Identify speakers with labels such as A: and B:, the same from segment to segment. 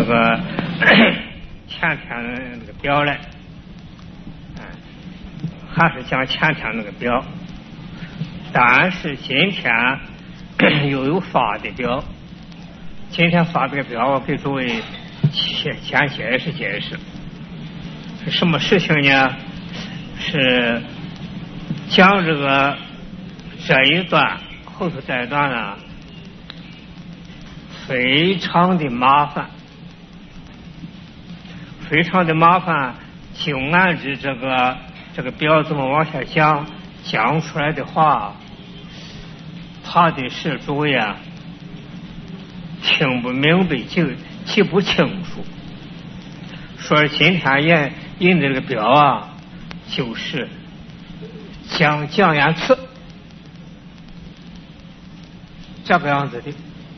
A: 这个前天的那个表来，还是讲前天那个表，但是今天又有发的表。今天发这个表，我给诸位先解释解释，是什么事情呢？是讲这一段后头这一段呢，非常的麻烦，非常的麻烦。就按着这个表怎么往下讲出来的话，怕的是诸位啊听不明白，记不清楚。说今天印的这个表啊，就是讲言辞这个样子的。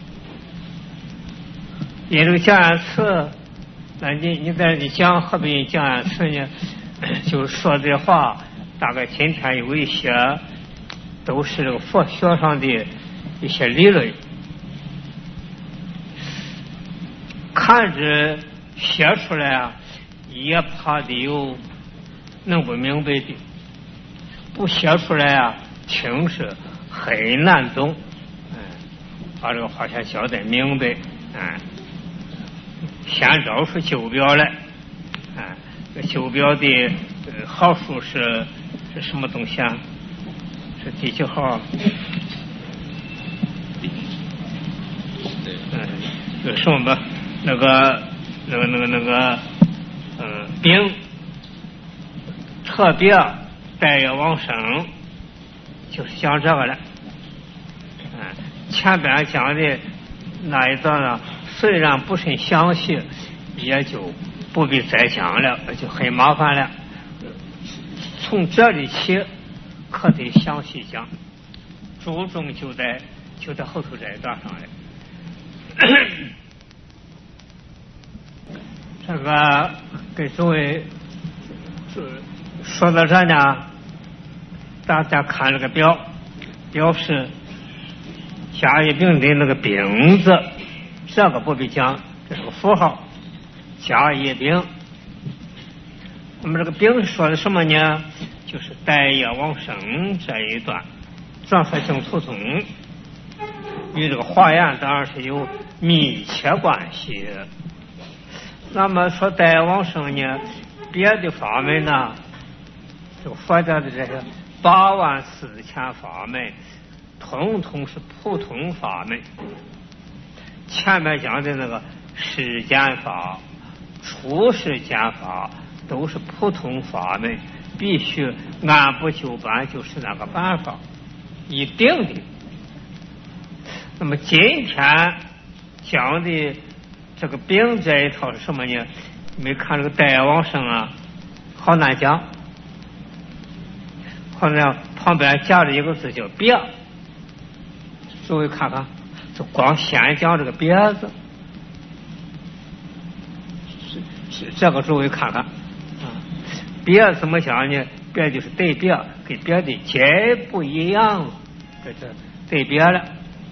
A: 你这个讲言辞，那你在这里讲何必讲言辞呢？就是说这话，大概今天有一些都是这个佛学上的一些理论，看着写出来啊，也怕的有弄不明白的，不写出来啊，听是很难懂。把这个话先交代明白。先找出旧表来。这旧表的号数是什么东西啊？是第几号？有什么吧？那个丙特别带业往生，就是讲这个了。前边讲的那一段呢，虽然不甚详细，也就不必再讲了，就很麻烦了。从这里起可得详细讲，注重就在后头这一段上来。这个给诸位说到这呢，大家看这个表示甲乙丙的那个丙字，这个不必讲，这是个符号，甲乙丙。那么这个丙说的什么呢？就是带业往生这一段，转说净土宗与这个华严当然是有密切关系。那么说带业往生呢，别的法门呢，这个佛教的这些84000法门，统统是普通法门。前面讲的那个世间法、出世间法都是普通法门，必须按部就班，就是那个办法，一定的。那么今天讲的这个丙这一套是什么呢？没看这个带业往生啊，好难讲。后面旁边夹着一个字叫别，诸位看看，就光先讲这个别字，是这个诸位看看，别怎么讲呢？别就是对别，跟别的皆不一样，这对别了。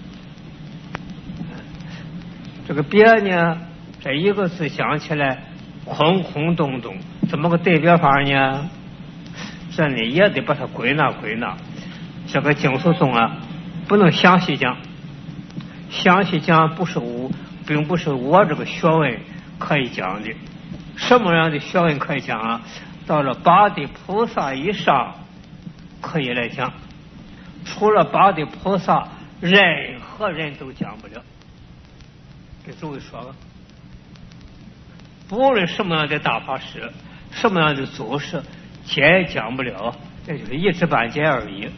A: 这个别呢，这一个字讲起来空空洞洞，怎么个对别法呢？这里也得把它归纳。这个净土宗啊，不能详细讲，并不是我这个学问可以讲的。什么样的学问可以讲啊？到了八地菩萨以上可以来讲，除了八地菩萨，任何人都讲不了。给诸位说了，不论什么样的大法师，什么样的祖师，皆讲不了，这就是一知半解而已。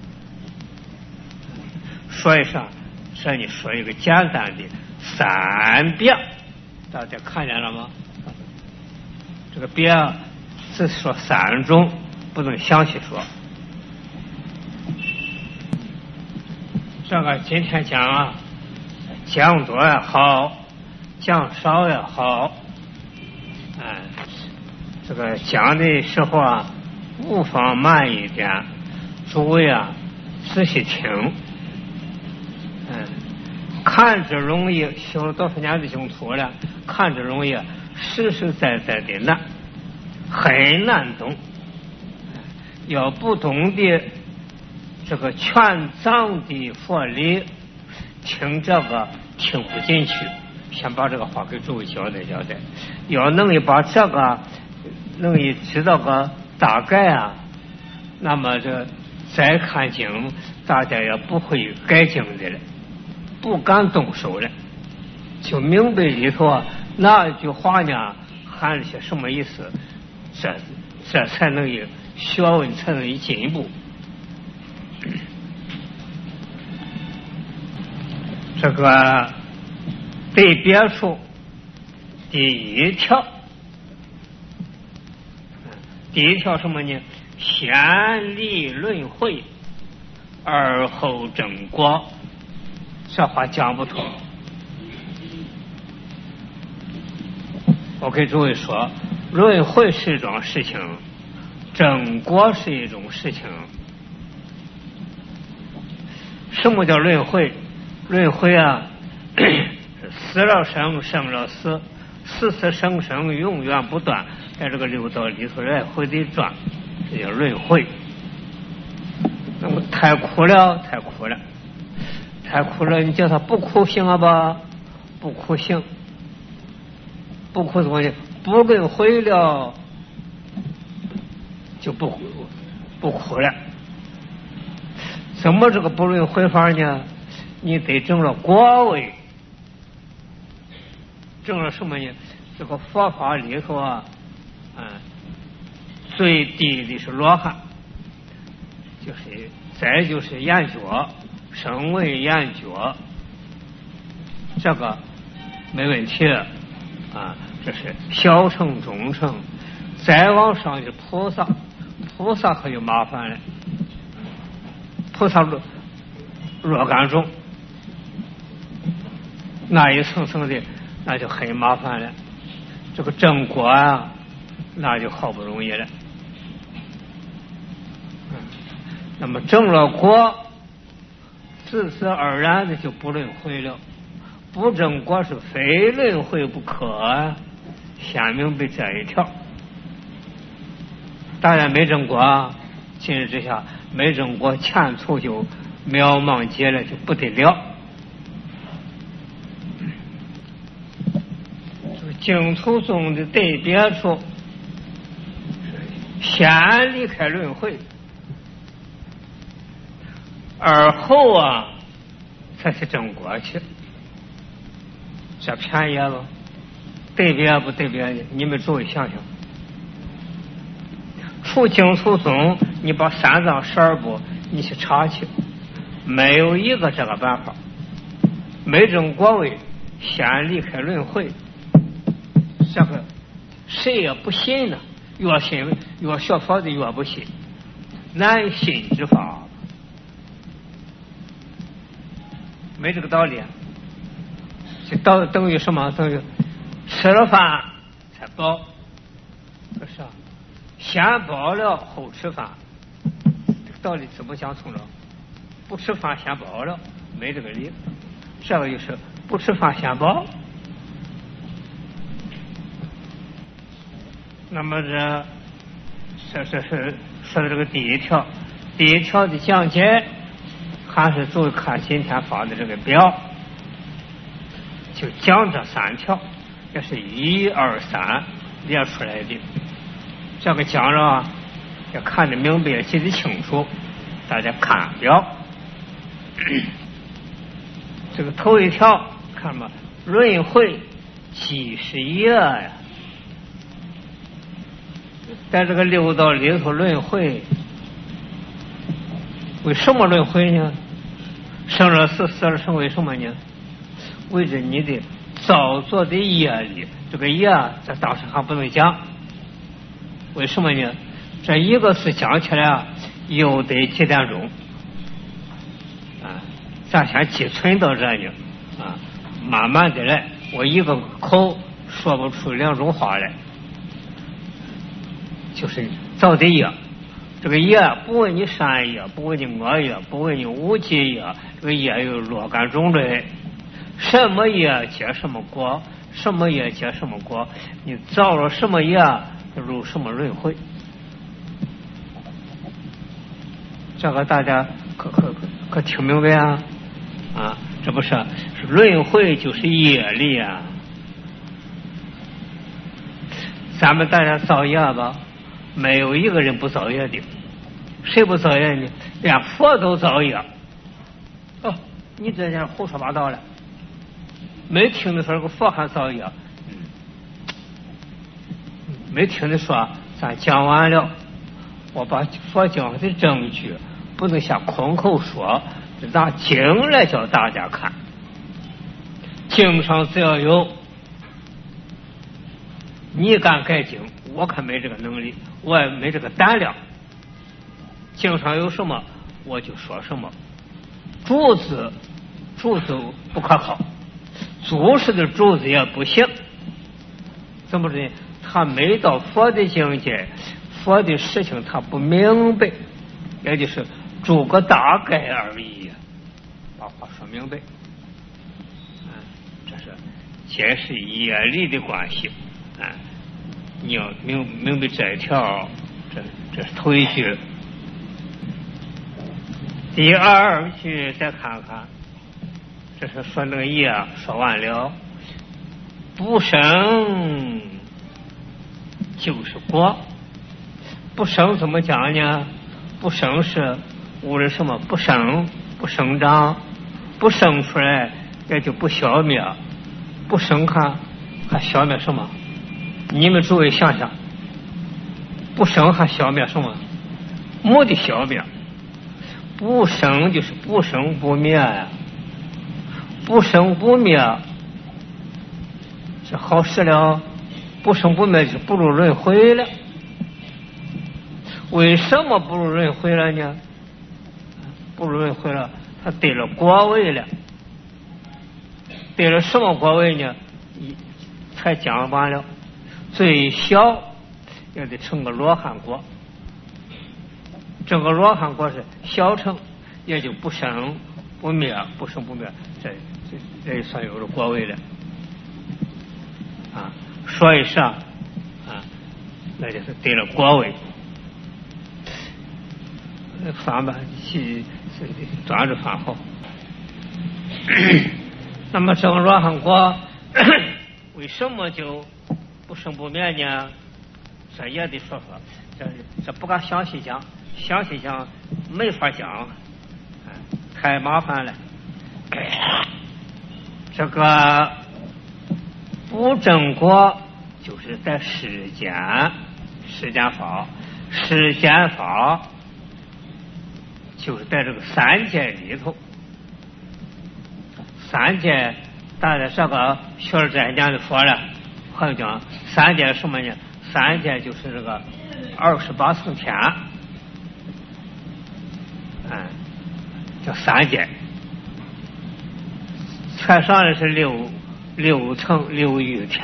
A: 说一声，这里说一个简单的三别，大家看见了吗？这个别是说3种，不能详细说。这个今天讲啊，讲多也好，讲少也好，这个讲的时候啊，无妨慢一点，诸位啊仔细听， 看着容易，修了多少年的净土了，看着容易，实实在在的难，很难懂。要不懂的这个全藏的佛理，听这个听不进去。先把这个话给诸位交代交代。要能把这个能知道个大概啊，那么这再看经，大家也不会改经的了，不敢动手了，就明白里头啊那句话呢含了些什么意思，这才能学问才能进一步。这个对别处第一条什么呢？先立轮回，而后正果。这话讲不通。我给诸位说，轮回是一种事情，正果是一种事情。什么叫轮回？轮回啊，死了生，生了死，死死生生，永远不断，在这个六道里头来回的转，这叫轮回。那么太苦了，太苦了，太苦了！你叫他不苦行啊吧？不苦行，不苦怎么的？不轮回了，就不苦了。怎么这个不轮回法呢？你得证了果位，证了什么呢？这个佛法里头啊，最低的是罗汉，再就是眼觉，声闻眼觉，这个没问题啊。这是小乘中乘，再往上是菩萨，菩萨可就麻烦了，菩萨若干种。那一层层的，那就很麻烦了。这个正果啊，那就好不容易了。那么正了果，自自而然的就不轮回了。不正果是非轮回不可啊，先明白这一条。当然没正果，今日之下没正果，前途就渺茫极了，就不得了。净土宗的对别处，先离开轮回，而后啊才是正果去。这便宜了，对别不对别的？你们诸位想想，除净土宗，你把三藏12部你去查去，没有一个这个办法。没正果位，先离开轮回。这个谁也不信呢？越学佛的越不信，难信之法，没这个道理。就等于什么？等于吃了饭才饱，不是啊？先饱了后吃饭，这个道理怎么讲通了？不吃饭先饱了，没这个理。这个就是不吃饭先饱。那么这是说的这个第一条的讲解，还是注意看今天发的这个表，就讲这3条，这是1、2、3列出来的。这个讲了要看得明白，记得清楚。大家看表，这个头一条看嘛，轮回几十页呀。在这个六道里头轮回，为什么轮回呢？生了死，死了生，为什么呢？为着你的造作的业力，这个业在当时还不能讲。为什么呢？这一个是讲起来啊，又得几点钟啊？咱先积存到这呢啊，慢慢的来。我一个口说不出2种话来。就是造的业，这个业不问你善业，不问你恶业，不问你无记业，这个业有若干种类。 什么业结什么果，什么业结什么果，你造了什么业入什么轮回。这个大家可听明白啊？啊，这不是轮回就是业力啊。咱们大家造业吧，没有一个人不造业的。谁不造业呢？连佛都造业。哦，你这人胡说八道了。没听的说这个佛还造业，没听的说咱讲完了，我把佛讲的证据不能像空口说，拿经来叫大家看。经上只要有，你敢改经，我可没这个能力，我也没这个胆量。经上有什么我就说什么。主子不可靠，祖师的主子也不行。怎么着呢？他没到佛的境界，佛的事情他不明白，也就是诸个大概而已，把话说明白。这是解释业力的关系。你要明白这一条，这是头一句。第二句再看看，这是说那个业说完了，不生就是果。不生怎么讲呢？不生是无论什么不生，不生长，不生出来也就不消灭，不生还消灭什么？你们诸位想想，不生还消灭什么？没得消灭。不生就是不生不灭呀，不生不灭是好事了，不生不灭就是不入轮回了。为什么不入轮回了呢？不入轮回了，他得了果位了。得了什么果位呢？才讲完了，最小也得成个罗汉果。这个罗汉果是小乘，也就不生不灭，不生不灭，这也算有了果位了啊。所以上那就是得了果位。翻吧，转着翻好。那么这个罗汉果为什么就不生不灭呢？这也得说说，这不敢详细讲。详细讲没法讲，太麻烦了。这个不正果就是在世间法，世间法就是在这个三界里头。三界大家这个学了这些年的佛了，还有讲三界什么呢？三界就是这个28层天。叫三界，才上的是六层六欲天，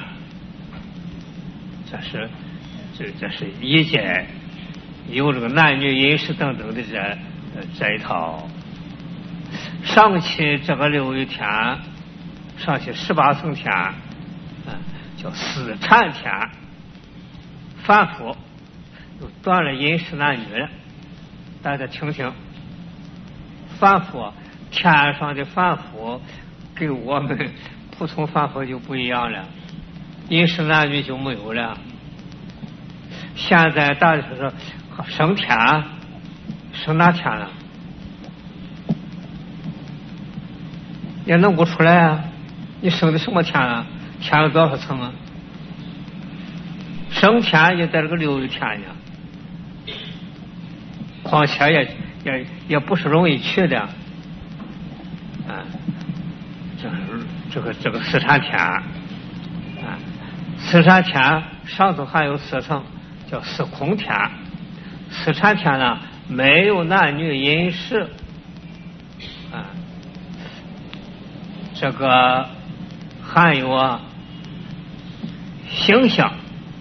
A: 这是一界，有这个男女饮食等等的这一套。上去这个六欲天，上去18层天，叫四禅天，凡夫又断了饮食男女了。大家听听，凡夫天上的凡夫跟我们普通凡夫就不一样了，饮食男女就没有了。现在大家说升天，升哪天了？也弄不出来啊！你升的什么天啊？天有多少层啊？升天也在这个六欲天呢。况且也不是容易去的，这个四禅天，四禅天上头还有4层，叫四空天。四禅天呢，没有男女饮食，这个还有形象，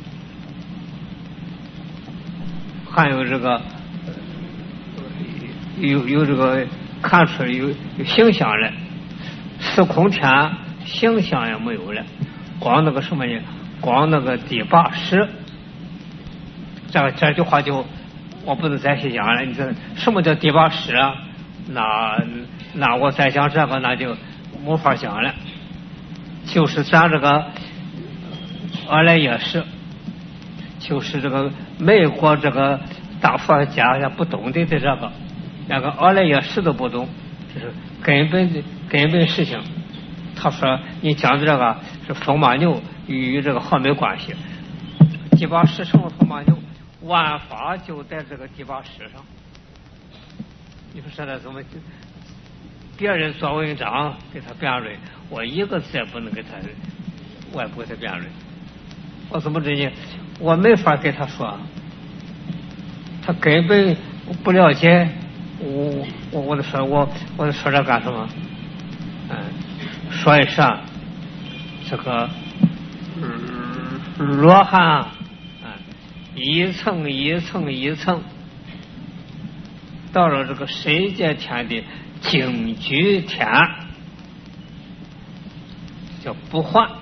A: 还有这个。有这个看出来有形象来， 司空天形象也没有了，光那个什么呢？光那个第八识。这句话就我不能再去讲了。你这什么叫第八识啊？那我再讲这个那就没法讲了。就是咱这个阿赖耶识，就是这个美国这个大佛学家也不懂得这个，那个阿赖耶识都不懂，这是根本事情。他说你讲的这个是风马牛与这个毫没关系，第八识成了风马牛，万法就在这个第八识上。你说现在怎么别人做文章给他辩论，我一个字也不能给他，我也不给他辩论。我怎么知呢？我没法给他说，他根本不了解。我就说我就说这干什么？说一声这个罗汉，一层一层一层，到了这个世界天的净居天，叫不还，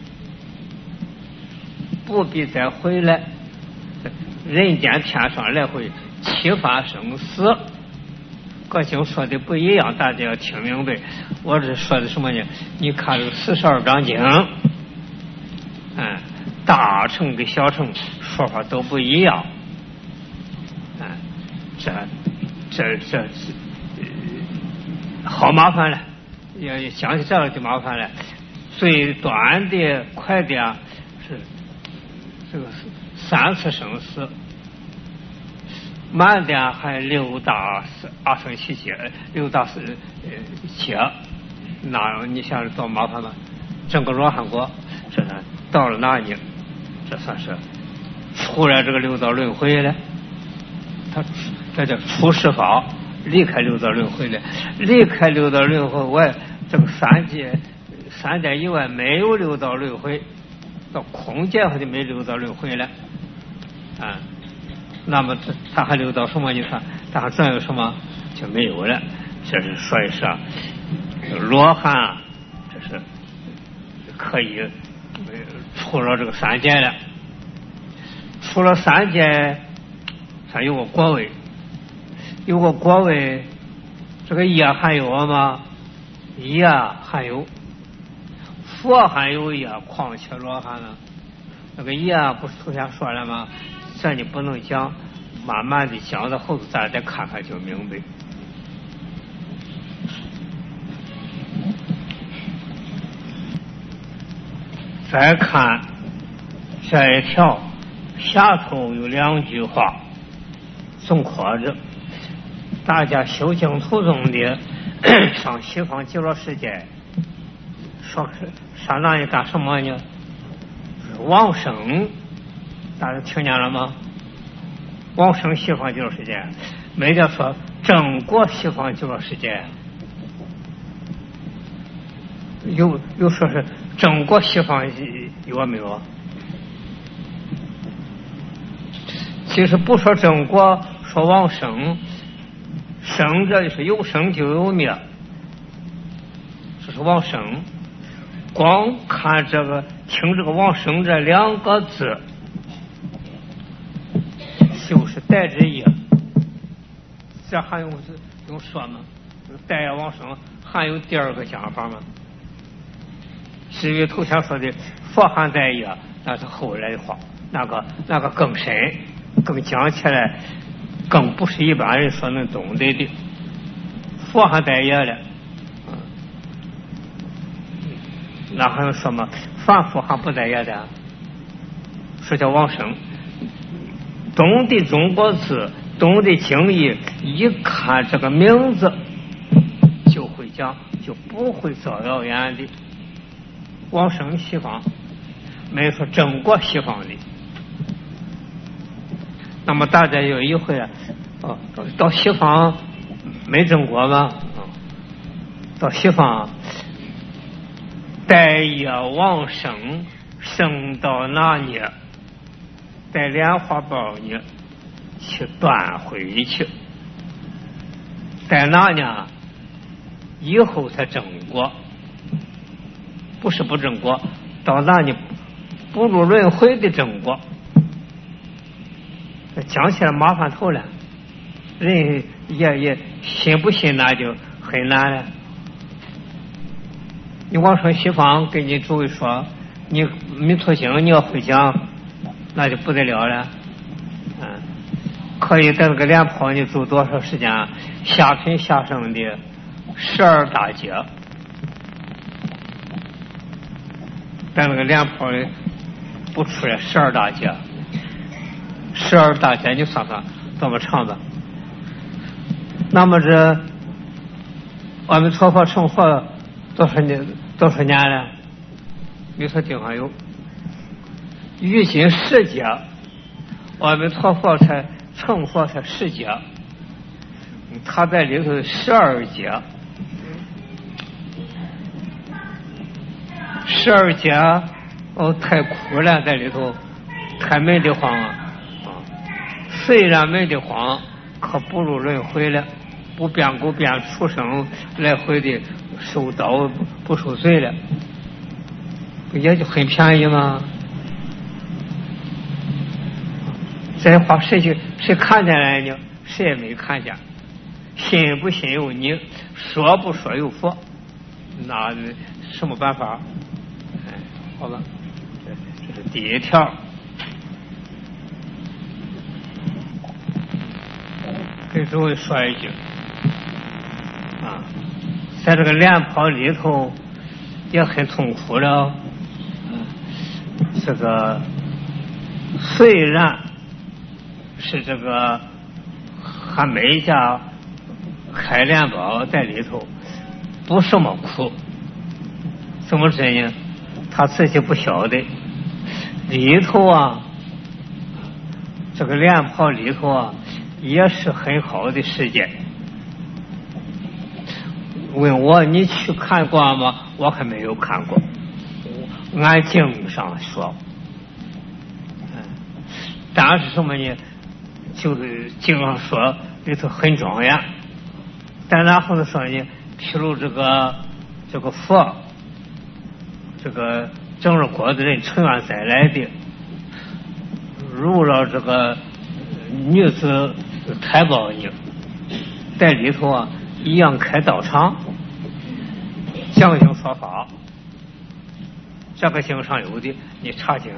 A: 不必再回来。人间天上来回七发生死，各经说的不一样，大家要听明白。我这说的什么呢？你看这个42章经，大乘跟小乘说法都不一样。这好麻烦了，要想起这个就麻烦了。最短的快的是这个3次生死，慢的还6大阿僧祇劫，6大劫，那你想多麻烦吗？整个罗汉国，这到了哪里？这算是出来这个6道轮回了。他这叫出世法，离开6道轮回了。离开6道轮回外，这个3界以外没有6道轮回，到空间上就没6道轮回了。那么他还留到什么？你看，他还转有什么就没有了。这是说一说罗汉，这是可以出了这个3界了。出了3界，他有个国位，有个国位，这个业还有吗？业还有，佛还有业，况且罗汉呢？那个业不是头先说了吗？这你不能讲，慢慢的讲到后头，咱再看看就明白。再看这一条，下头有2句话，总括着大家修净土中的上西方极乐世界，说上那里干什么呢？往生。大家听见了吗？往生西方极乐世界，没得说正过西方极乐世界。有说是正过西方有没有？其实不说正过，说往生，生这是有生就有灭，这是往生。光看这个听这个往生这2个字，就是带着业，这还用说吗？带业往生还有第2个讲法吗？至于头前说的佛还带业，那是后来的话，那个更深，更讲起来更不是一般人所能懂得的。佛还带业了，那还有说吗？凡夫还不带业的，说叫往生。懂得中国字，懂得经义，一看这个名字就会讲，就不会造谣言的。往生西方，没说正过西方的。那么大家有一回到西方没正过吗？到西方带业往生，生到那里？带莲花包呢，去端回去，在那呢以后才正过， 不是不正果，到那你不入轮回的正果。讲起来麻烦透了，人也信不信那就很难了。你往生西方给你诸位说，你弥陀经你要会讲，那就不得了了。可以在那个莲泡你住多少时间？下品下生的12大劫，在那个莲泡里不出来12大劫，12大劫你算算多么长吧。那么这阿弥陀佛成佛多少年了？弥陀经上有于今10劫，阿弥陀佛才成佛才10劫，他在里头12劫，12劫太苦了，在里头太没得慌啊！虽然没得慌，可不入轮回了，不变故变出生来回的受刀不受罪了，也就很便宜嘛。这话谁看见了呢？谁也没看见。信不信由你，说不说由佛，那什么办法？好吧，这是第一条。给诸位说一句在这个莲泡里头也很痛苦了。这个虽然是这个还没家开莲宝在里头，不什么苦，怎么知呢？他自己不晓得里头这个莲泡里头也是很好的世界。问我你去看过吗？我还没有看过。按经上说，但是什么呢？就是经上说里头很庄严。但然后呢说呢，譬如这个佛，这个正着果的人成愿再来的，入了这个女子胎胞呢，在里头一样开道场，讲经说法。这个经上有的，你查经。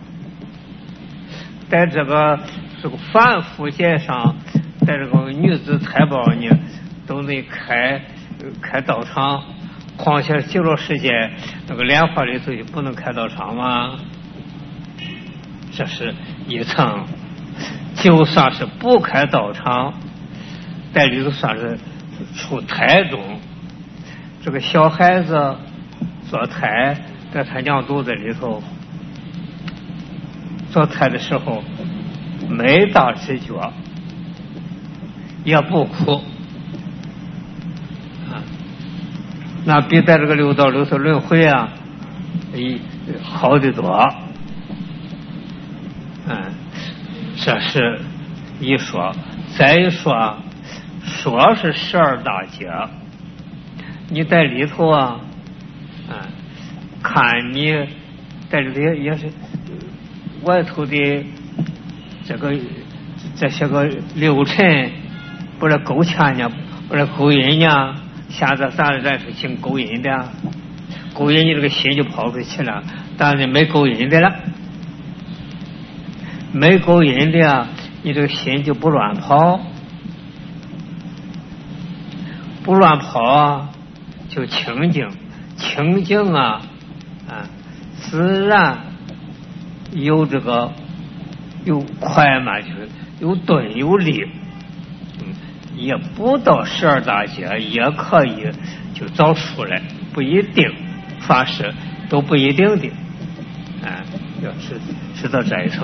A: 在这个凡夫界上，在这个女子胎胞呢，都得开道场。况且极乐世界那个莲花里头就不能开道场吗？这是一层。就算是不开道场，在里头算是出胎中。这个小孩子做胎，在他娘肚子里头做胎的时候，没大知觉，也不苦那比在这个六道里头轮回好得多。这是一说。再一说是12大劫，你在里头看你在里头也是外头的这些个流尘，不是勾牵呢，不是勾引呢。现在咱人是挺勾引的，勾引你这个心就跑出去了。但是没勾引的了，没勾引的你这个心就不乱跑，不乱跑就清净。清净自然有有快慢，就是有钝有利。也不到12大劫，也可以就早出来，不一定，凡事都不一定的。要知道这一层。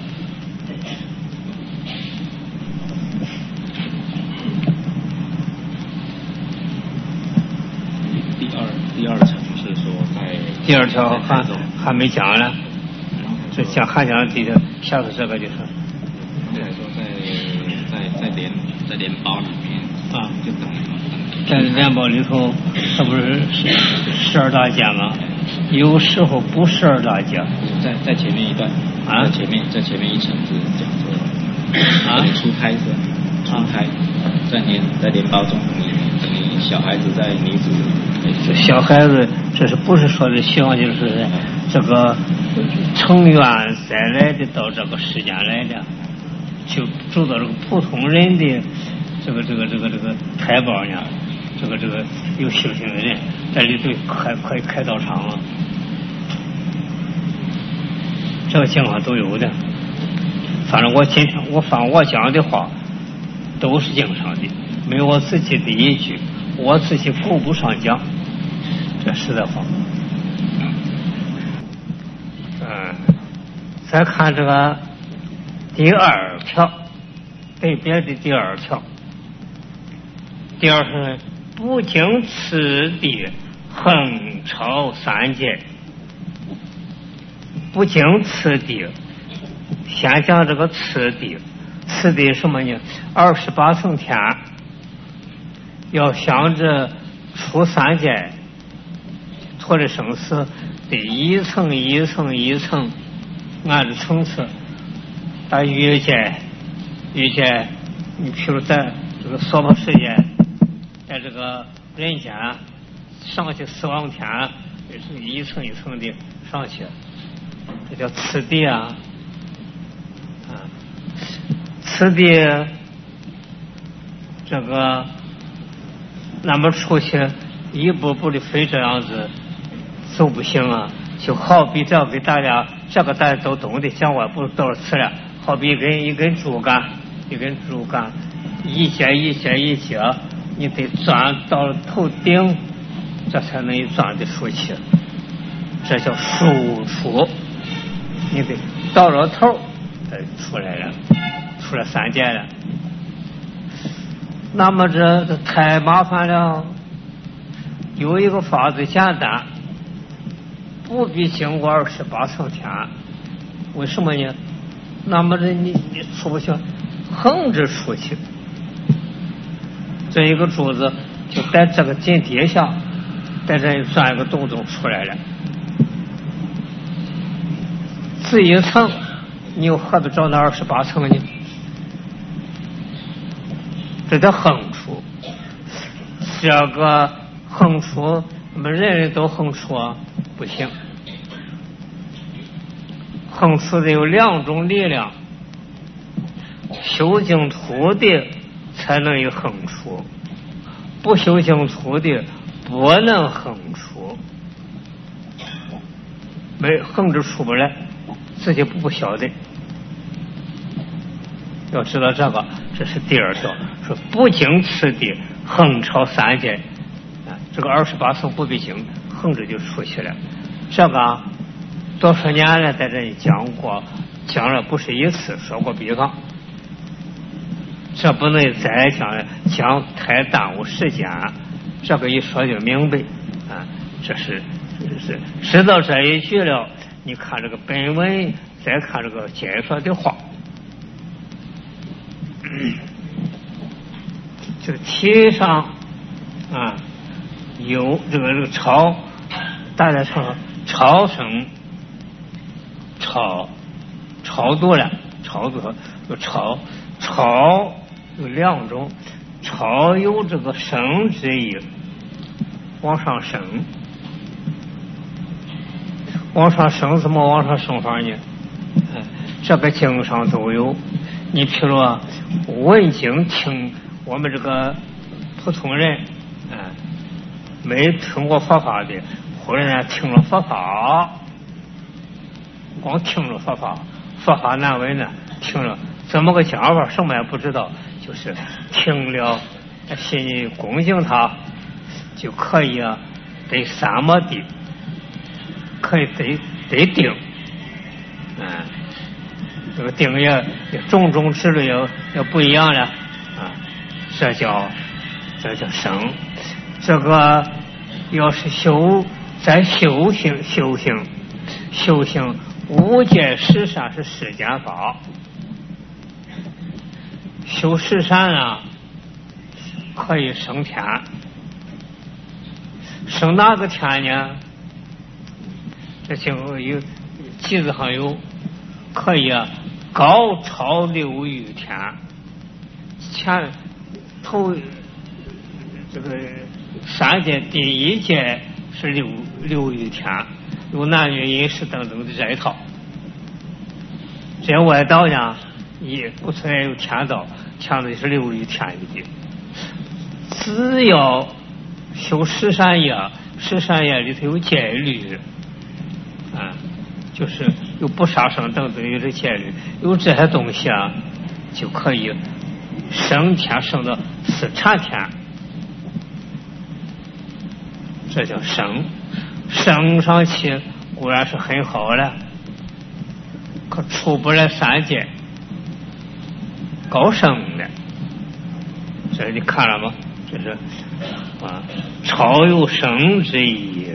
B: 第二层是说在
A: 第二条还没讲呢，这还讲第的，下次这个就是。
B: 对来说在莲包里面就等于
A: 在莲包里头，它不是12大劫吗？ 有时候不是二大家，
B: 在前面一段
A: 啊，
B: 在前面一层是讲说
A: 啊，
B: 出胎是出胎，在莲包中，你小孩子在女子，
A: 小孩子这是不是说的希望就是这个成缘再来的到这个世间来的，就住到这个普通人的这个胎胞呢，这个有修行的人在里头可以开道场了，这个情况都有的。反正我讲的话都是经上的，没有我自己的依据，我自己顾不上讲，这实在话。再看这个第二条，对别的第二条，第二是不经此地横超三界，不经此地。先讲这个次第，次第什么呢？28层天，要想着出三界，脱离生死，得一层一层一层，按着层次。到欲界，你譬如在这个娑婆世界，在这个人间上去死亡天，也是一层一层的上去，这叫次第啊。次第这个那么出去一步步的非这样子走不行啊，就好比这给大家这个大家都懂的，讲我不多少次了，好比一根竹竿，一节，你得钻到头顶，这才能一钻的出去，这叫输出，你得到了头出来了，出了三界了。那么这太麻烦了，有一个法子简单，不必经过28层天。为什么呢？那么这你出不去，横着出去，这一个柱子就在这个井底下，在这里钻一个洞出来了，这一层你又何必找那28层呢？这叫横出。这个横出，我们人人都横出啊，不行。横出的有2种力量，修净土的才能有横出，不修净土的不能横出，没横着出不来，自己不晓得。要知道这个，这是第二条，说不经此地横超三界，这个28层不必经，横着就出去了。这个多少年了，在这里讲过，讲了不是一次，说过比方，这不能再讲太耽误时间，这个一说就明白啊。这是知道这一句了，你看这个本文，再看这个解说的话。这个题上啊有这个超，大家说超生超度了，超度有超有2种，超有这个生之意，往上升，怎么往上升法呢？这个经上都有。你譬如闻经听，我们这个普通人没听过佛法的，忽然听了佛法，光听了佛法难闻呢，听了怎么个讲法，什么也不知道，就是听了心里恭敬他就可以得三摩地，可以得定，这个定也种之类也不一样了啊，这叫生。这个要是在修行无界十善是世间法，修十善可以升天，升哪个天呢？ 这就有记子上有可以高超6余天，前头这个3节第1节是6余天，有男女饮食等等的这一套。这外道呢也不存在有天道，天道是6余天的。只要修十善业，十善业里头有戒律就是有不杀生等等有这戒律，有这些东西就可以升天，升到4禅天，这叫升上去固然是很好了，可出不来3界高升的。这你看了吗？这是超有生之意。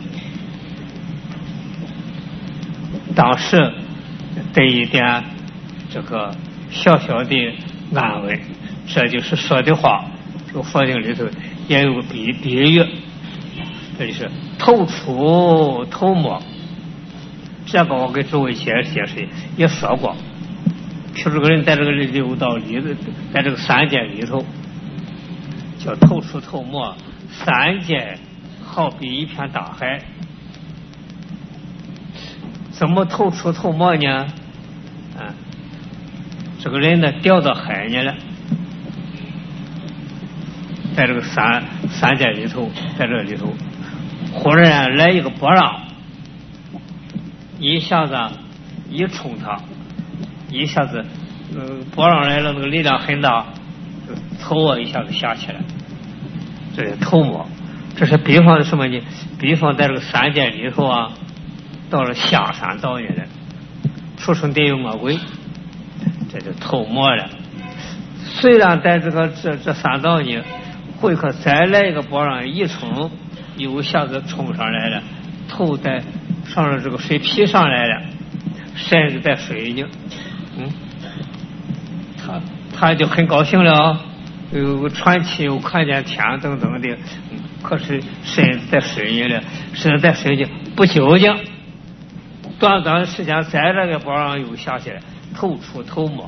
A: 当时得一点这个小小的安慰，这就是说的话。这个佛经里头也有个比喻，这就是头出头没。这个我给诸位解释也说过。譬如这个人在这个六道里，在这个3界里头，叫头出头没。3界好比一片大海，怎么头出头没呢？这个人呢掉到海里了，在这个三界里头，在这里头，忽然来一个波浪，一下子一冲他，一下子波浪来了，那个力量很大，头一下子下起来，这是头没。这是比方什么呢？比方在这个3界里头到了下山道里了，畜生地狱魔鬼，这就头没了。虽然在这3道呢，会可再来一个波浪一冲，又一下子冲上来了，头在上了这个水皮上来了，身子在水呢，他就很高兴了，有传奇，又看见天等等的，可是身子在水里了，身子在水里不究竟，短的时间再这个波浪又下去了，头出头没，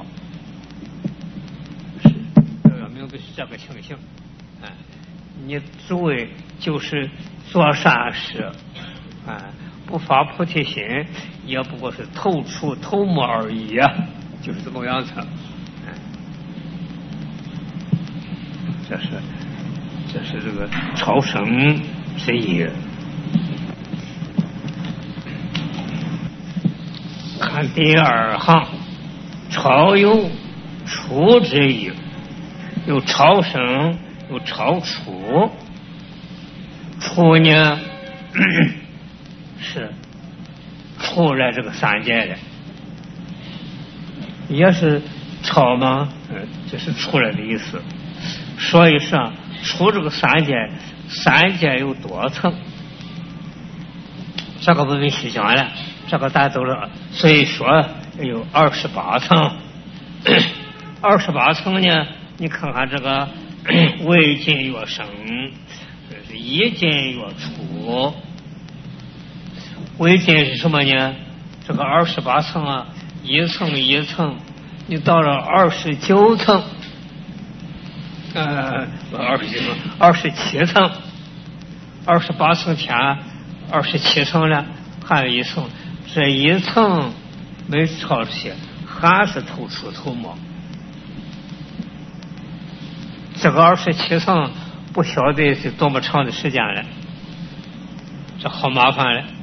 A: 要明白是这个情形。你诸位就是做善事，不发菩提心，也不过是头出头没而已就是这么样子。这是这个超生之意。看第2行，超有出之意，有超生，有超出。出呢是出来这个3界的，也是超吗？这是出来的意思。所以说出这个3界有多层，这个不用细讲了，这个大家都知道。所以说有28层，28层呢，你看看这个未尽月生，这是一尽月出。未尽是什么呢？这个28层一层一层，你到了29层。27层，28层天，27层了，还有一层，这一层没超些，还是头出头没。这个27层不晓得是多么长的时间了，这好麻烦了。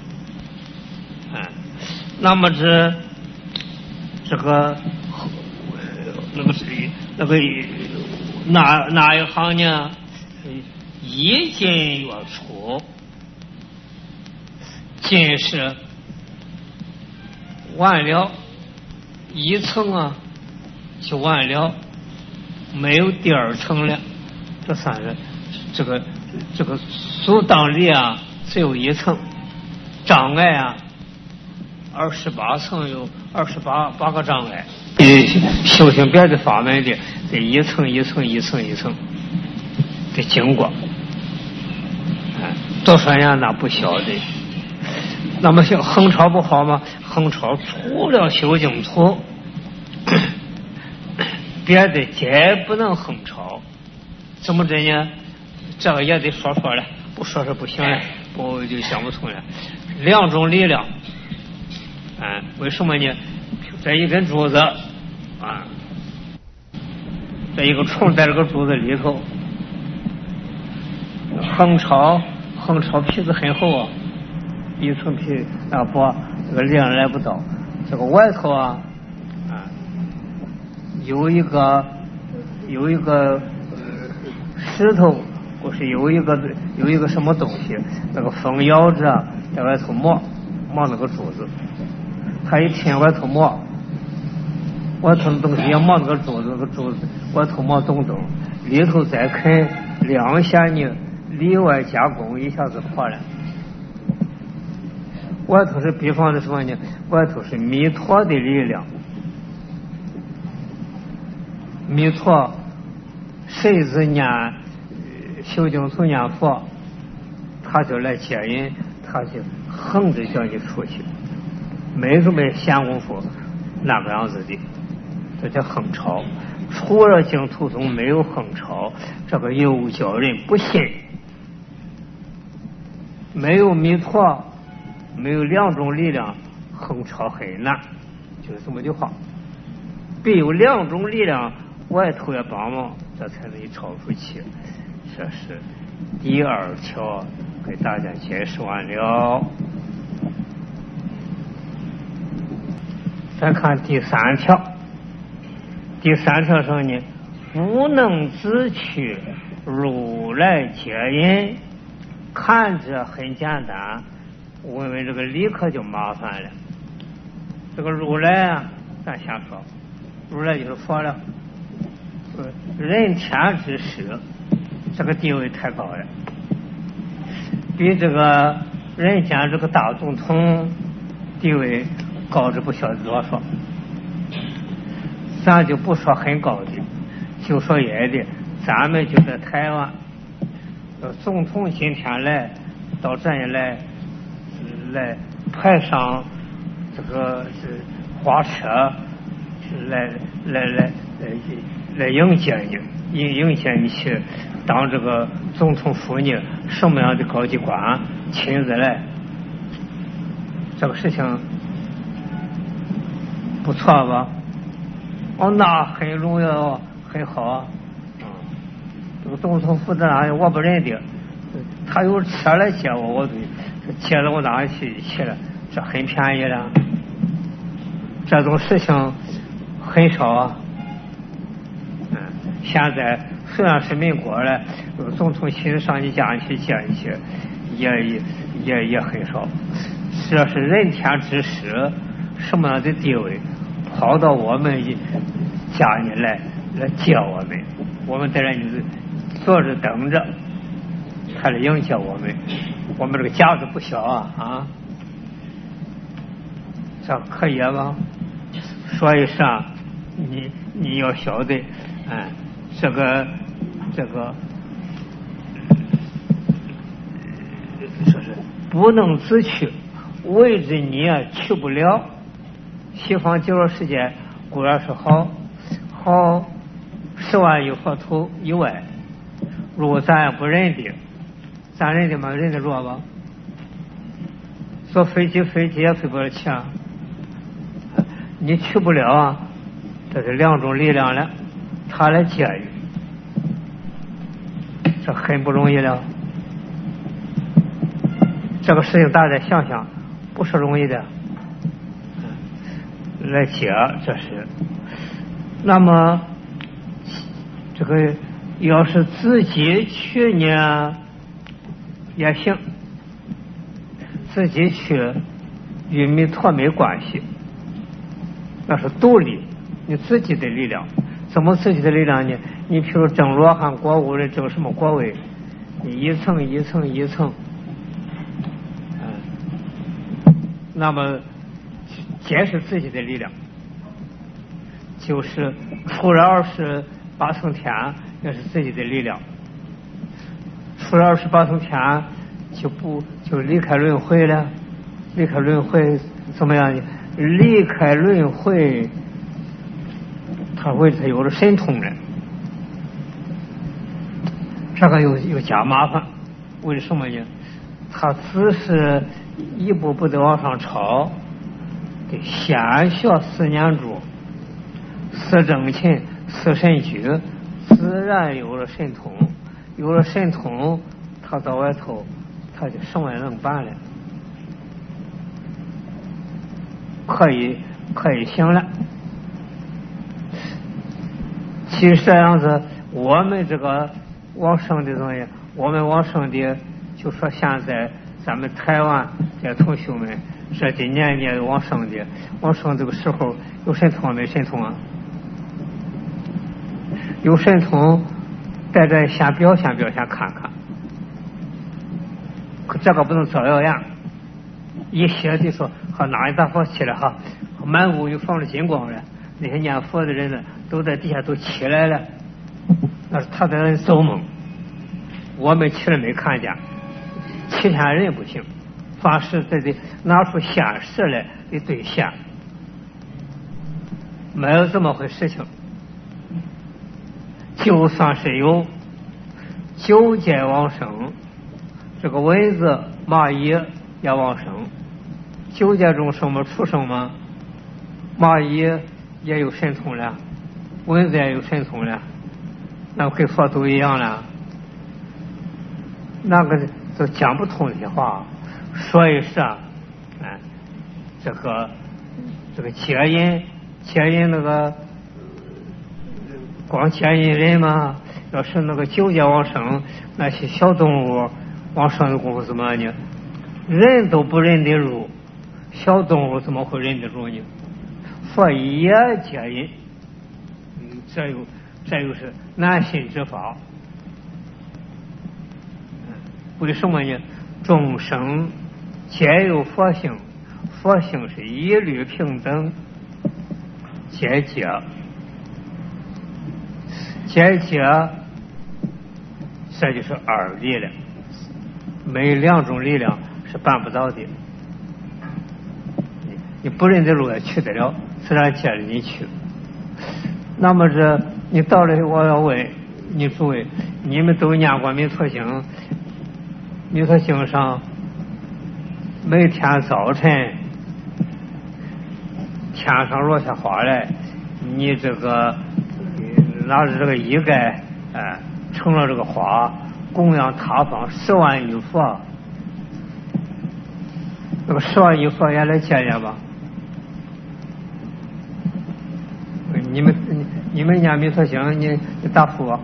A: 那么这个哪一行呢？一尽月出，尽是完了，一层就完了，没有第2层了。这算是这个阻挡力只有1层，障碍28层有28个障碍。修行别的法门的，得一层一层一层一层得经过。多少人那不晓得。 那么横朝不好吗？横朝除了修净土，别的皆不能横朝。怎么着呢？这个也得说了，不说是不行了，我就想不通了。两种力量，为什么呢？这一根柱子这一个虫在这个柱子里头，横朝皮子很厚啊，一层皮薄，这个力量来不到。这个外头有一个石头，或是有一个什么东西，那个风摇着在外头磨那个柱子，他一听外头磨，外头的东西也磨那个柱子，那个柱子外头磨咚咚，里头再肯两下呢，里外加工一下子破了。外头是比方的什么呢？外头是弥陀的力量，弥陀谁子念修净土念佛，他就来接引，他就横着叫你出去，没什么闲工夫那个样子的，这叫横朝。除了净土宗没有横朝，这个又叫人不信。没有弥陀，没有两种力量，横朝很难，就是这么句话。必有两种力量外头也帮忙，这才能超出去。这是第二条，给大家解释完了。再看第三条。第三条说呢，不能自取，如来接引。看着很简单，我们这个立刻就麻烦了。这个如来咱先说，如来就是佛了，人天之师，这个地位太高了，比这个人间这个大总统地位高着不晓得多少。咱就不说很高的，就说野的，咱们就在台湾，总统今天来到这里来派上这个是花车来迎接你去当这个总统府呢，什么样的高级官亲自来，这个事情不错吧？那很荣耀，很好。这个总统府在哪里？我不认得。他有车来接我就接到我哪里去了，这很便宜了。这种事情很少啊。现在虽然是民国了，总统亲自上你家去接你去，也很少。这是人天之师，什么样的地位？跑到我们家里来接我们在这里坐着等着，他来迎接我们这个家子不小啊，这可以吗？所以说你要晓得，这个说是不能自去，为之你也去不了。西方极乐世界固然是好10万亿佛土以外，如果咱也不认得，咱认得吗？认得着吧？坐飞机也飞不了去啊，你去不了啊。这是两种力量了，他来接你，这很不容易了。这个事情大家想想，不是容易的。来接这是，那么这个要是自己去呢也行，自己去与弥陀没关系，那是独立，你自己的力量。怎么自己的力量呢？你譬如正罗汉果位的这个什么果位，你一层一层一层，那么皆是自己的力量，就是除了28层天也是自己的力量，除了28层天就离开轮回了， 离开轮回怎么样呢？离开轮回，他有了神通了，这个又加麻烦。为什么呢？他只是一步步的往上超，得先学4念珠、4正勤、4神诀，自然有了神通。有了神通，他到外头，他就什么也能办了，可以行了。其实这样子，我们这个往生的东西，我们往生的，就说现在咱们台湾这同学们这几年往生的，往生这个时候有神通没神通啊？有神通，在这先表现看看。可这个不能照耀样，一些就说和哪一大佛起来哈，满屋就放着金光了，那些念佛的人呢，都在底下都起来了，那是他在那做梦，我们起来没看见。其他人不行，法师得拿出现实来的兑现，没有这么回事情。就算是有9界往生，这个蚊子、蚂蚁也往生，9界中什么畜生吗？蚂蚁也有神通了，蚊子也有神通了，那跟佛都一样了。那个都讲不通这些话，所以是这个接引那个光接引人嘛，要是那个9界往生，那些小动物往生的功夫怎么呢？人都不认得入，小动物怎么会认得入呢？佛也接引，这又是难信之法。为什么呢？众生皆有佛性，佛性是一律平等，皆解，这就是二力量，没2种力量是办不到的。你不认得路也去得了，自然接着你去。那么你到了，我要问你诸位，你们都念过弥陀经？弥陀经上每天早晨天上落下花来，你这个拿着这个衣盖盛了这个花，供养他方10万亿佛，这个10万亿佛也来接引吧。你们念弥陀经，你答复我。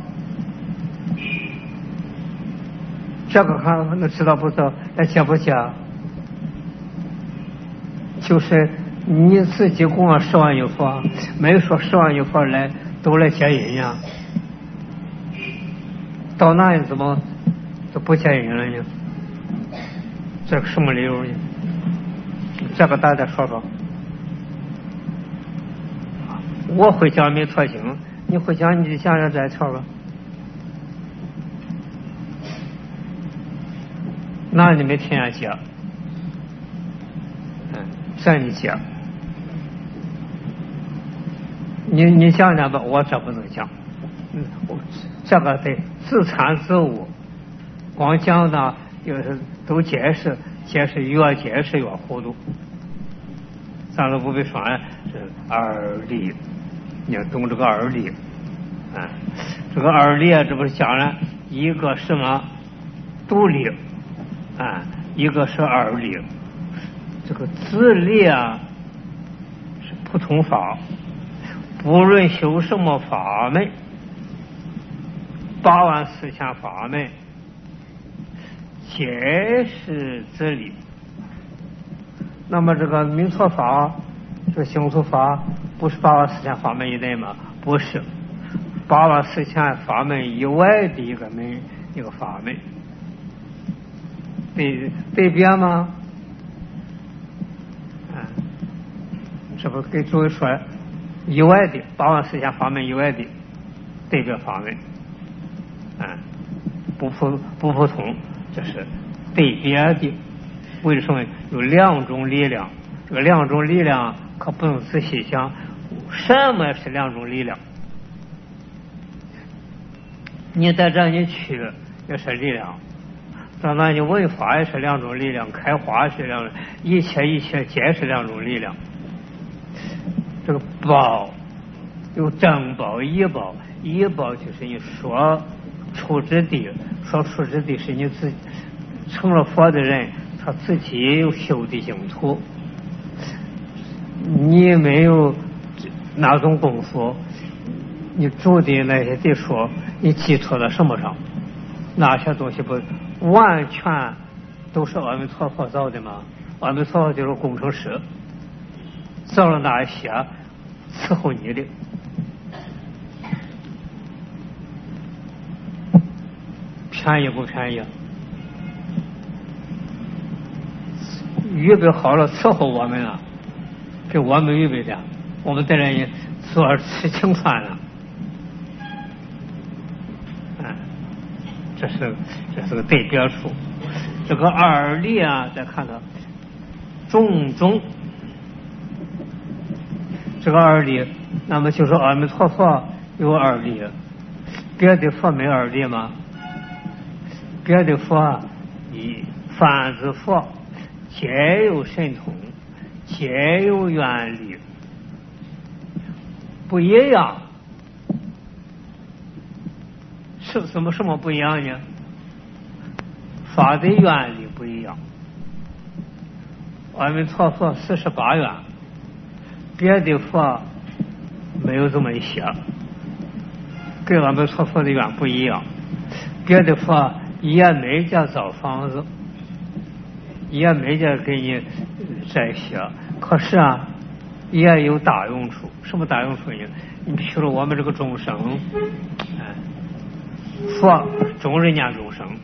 A: 这个还能知道不知道？来接不接？就是你自己供养10万亿佛，没说10万亿佛来都来接引呀。到那里怎么都不接引了呢？这个什么理由呢？这个大家说说。我会讲弥陀经，你会讲你就讲讲这条吧。那你没听见讲？这你讲，你讲讲吧，我这不能讲。这个得自参自悟，光讲呢就是都解释，越解释越糊涂。咱都不必说是二力，你要懂这个二力。这个二力这不是讲了一个什么独立一个是二力。这个自力是普通法，不论修什么法门，8万4千法门皆是自力。那么这个弥陀法，这个净土法不是8万4千法门以内吗？不是，8万4千法门以外的一个法门，对别吗？这不给诸位说以外的8万4千法门以外的对别法门，不普通，这是对别的。 为什么有两种力量？这个两种力量可不能仔细想，什么是两种力量？你在这你去也是力量，当然你文法也是两种力量，开花是两种，一切皆是两种力量。这个报有正报、一报，一报就是你说出之地，说出之地是你自己成了佛的人，他自己有修的净土，你没有那种功夫，你住的那些地说你寄托到什么上？那些东西不完全都是阿弥陀佛造的吗？阿弥陀佛就是工程师，造了那些伺候你的。便宜不便宜？预备好了伺候我们了，给我们预备的，我们在这里做吃清饭了。这是个对别处。这个二力啊，再看到种种，这个二力，那么就是阿弥陀佛有二力，别的佛没二力吗？别的佛以凡之佛皆有神通，皆有愿力，不一样。是什么不一样呢？发的愿力不一样。阿弥陀佛48愿，别的佛没有这么一些，跟阿弥陀佛的愿不一样。别的佛也没叫造房子，也没叫给你这些，可是啊，也有大用处。什么大用处呢？你譬如我们这个众生，佛中人家众生，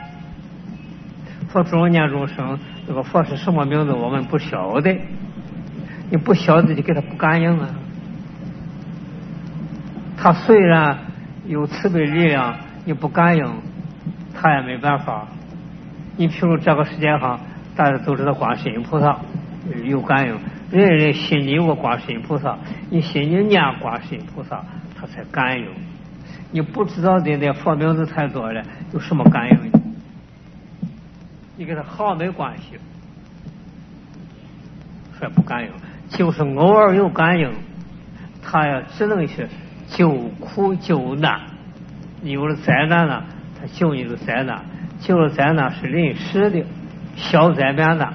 A: 佛中人家众生，这个佛是什么名字我们不晓得，你不晓得就给他不感应啊。他虽然有慈悲力量，你不感应，他也没办法。你譬如这个世界上，大家都知道观世音菩萨有感应，人人心里有个观世音菩萨，你心里念观世音菩萨，他才感应。你不知道的那佛名字太多了，有什么感应呢？你跟他毫没关系，说不感应，就是偶尔有感应，他呀只能是救苦救难。你有了灾难了，他救你的灾难，救了灾难是临时的，消灾免难。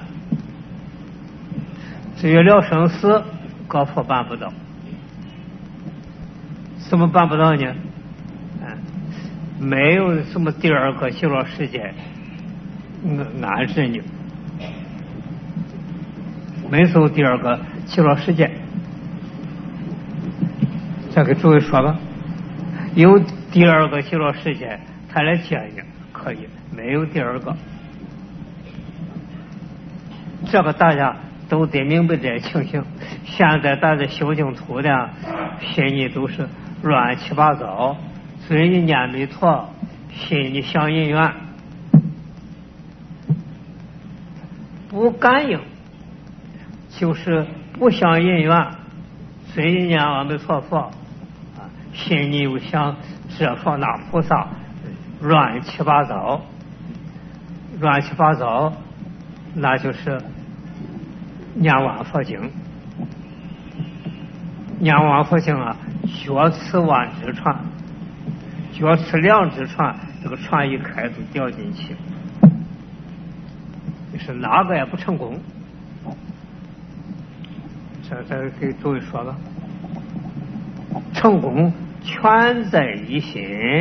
A: 至于了生死，高佛办不到。怎么办不到呢？没有什么第二个极乐世界安置你，没有第二个极乐世界。再给诸位说吧，有第二个极乐世界，他来接你可以，没有第二个。这个大家都得明白这情形。现在大家修净土的心里都是乱七八糟，嘴里念弥陀，心里想因缘，不感应，就是不想因缘，嘴里念阿弥陀佛，心里又想这佛那菩萨，乱七八糟，乱七八糟，那就是念完佛经。念完佛经啊，脚持万只船，脚持2只船，这个船一开就掉进去，你是哪个也不成功。这给诸位说了，成功全在一心。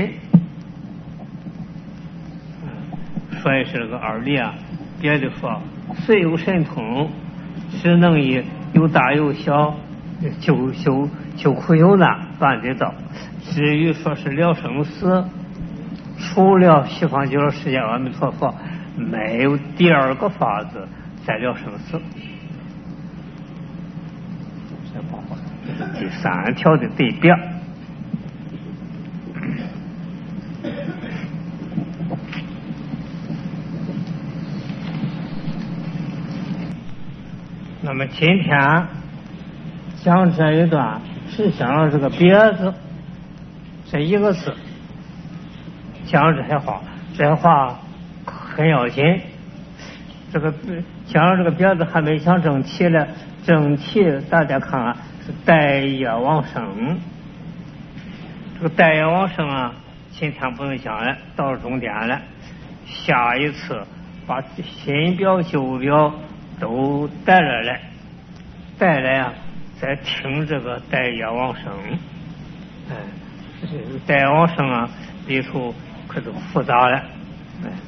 A: 所以是这个二力啊，别的佛虽有神通，只能以有大有小，救苦救难办得到。至于说是了生死，除了西方极乐世界阿弥陀佛，没有第二个法子再了生死。这是第3条的对别。 么今天讲这一段是讲了这个别字这一个字，讲这些话，这些话很要紧。这个讲了这个别字还没讲正题呢，正题大家看啊，是待业往生。这个待业往生啊，今天不能讲了，到了终点了。下一次把新表旧表都带来啊，再听这个待业往生。待业往生啊，里头可就复杂了。